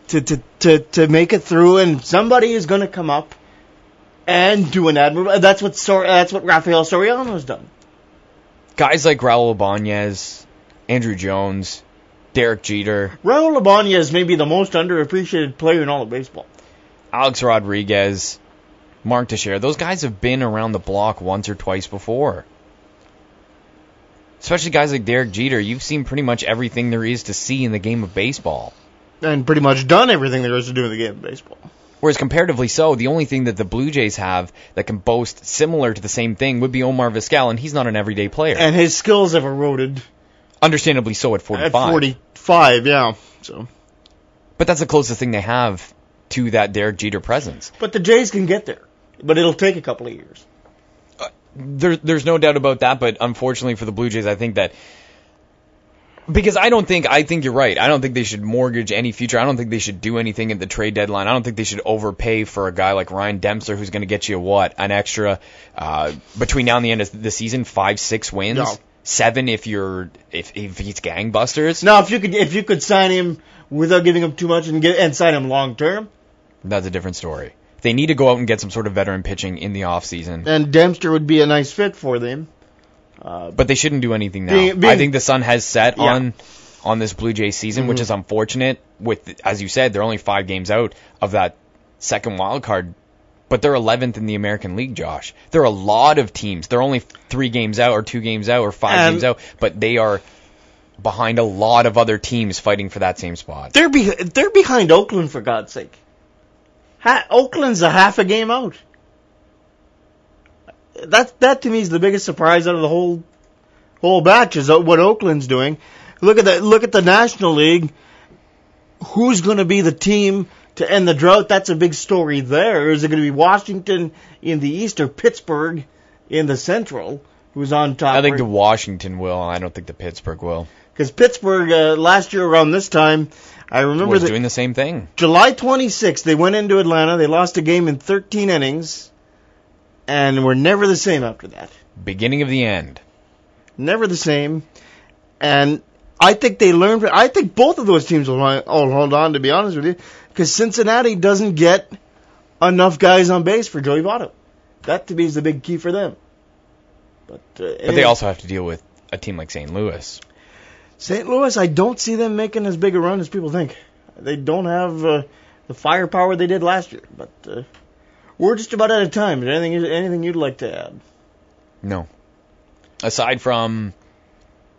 to make it through, and somebody is going to come up and do an admirable. That's what Rafael Soriano's done. Guys like Raul Ibanez, Andrew Jones, Derek Jeter. Raul Ibanez may be the most underappreciated player in all of baseball. Alex Rodriguez, Mark Teixeira, those guys have been around the block once or twice before. Especially guys like Derek Jeter, you've seen pretty much everything there is to see in the game of baseball. And pretty much done everything there is to do in the game of baseball. Whereas comparatively so, the only thing that the Blue Jays have that can boast similar to the same thing would be Omar Vizquel, and he's not an everyday player. And his skills have eroded. Understandably so at 45. At 45, yeah. So. But that's the closest thing they have to that Derek Jeter presence. But the Jays can get there. But it'll take a couple of years. There's no doubt about that, but unfortunately for the Blue Jays, I think that... Because I think you're right. I don't think they should mortgage any future. I don't think they should do anything at the trade deadline. I don't think they should overpay for a guy like Ryan Dempster who's going to get you, an extra, between now and the end of the season, 5-6 wins? No. 7 if he's gangbusters? No, if you could sign him without giving him too much and sign him long term. That's a different story. They need to go out and get some sort of veteran pitching in the offseason. And Dempster would be a nice fit for them. But they shouldn't do anything now. I think the sun has set on this Blue Jays season, which is unfortunate. With, as you said, they're only 5 games out of that second wild card, but they're 11th in the American League, Josh. There are a lot of teams. They're only 3 games out, or 2 games out, or 5 games out, but they are behind a lot of other teams fighting for that same spot. They're behind Oakland, for God's sake. Oakland's a half a game out. That to me is the biggest surprise out of the whole batch is what Oakland's doing. Look at the National League. Who's going to be the team to end the drought? That's a big story there. Is it going to be Washington in the East or Pittsburgh in the Central? Who's on top? I think the Washington will. I don't think the Pittsburgh will. Because Pittsburgh last year around this time, I remember was doing the same thing. July 26th, they went into Atlanta. They lost a game in 13 innings. And were never the same after that. Beginning of the end. Never the same. And I think they learned. I think both of those teams will hold on, to be honest with you. Because Cincinnati doesn't get enough guys on base for Joey Votto. That, to me, is the big key for them. But they also have to deal with a team like St. Louis. St. Louis, I don't see them making as big a run as people think. They don't have the firepower they did last year. But... we're just about out of time. Is there anything you'd like to add? No. Aside from...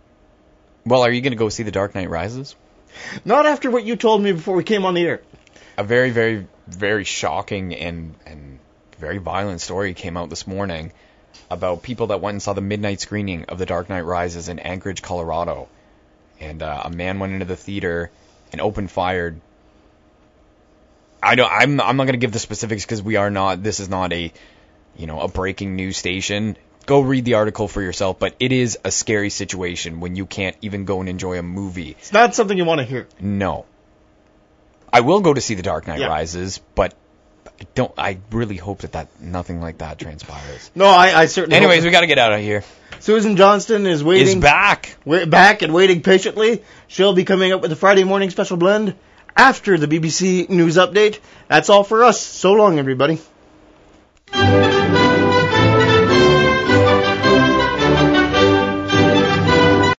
Well, are you going to go see The Dark Knight Rises? Not after what you told me before we came on the air. a very, very, very shocking and very violent story came out this morning about people that went and saw the midnight screening of The Dark Knight Rises in Anchorage, Colorado. And a man went into the theater and opened fire. I'm not going to give the specifics because this is not a breaking news station. Go read the article for yourself, but it is a scary situation when you can't even go and enjoy a movie. It's not something you want to hear. No. I will go to see The Dark Knight Rises, but I really hope that nothing like that transpires. No, I certainly Anyways, we got to get out of here. Susan Johnston is waiting. Is back. We're back and waiting patiently. She'll be coming up with a Friday morning special blend after the BBC News Update. That's all for us. So long, everybody.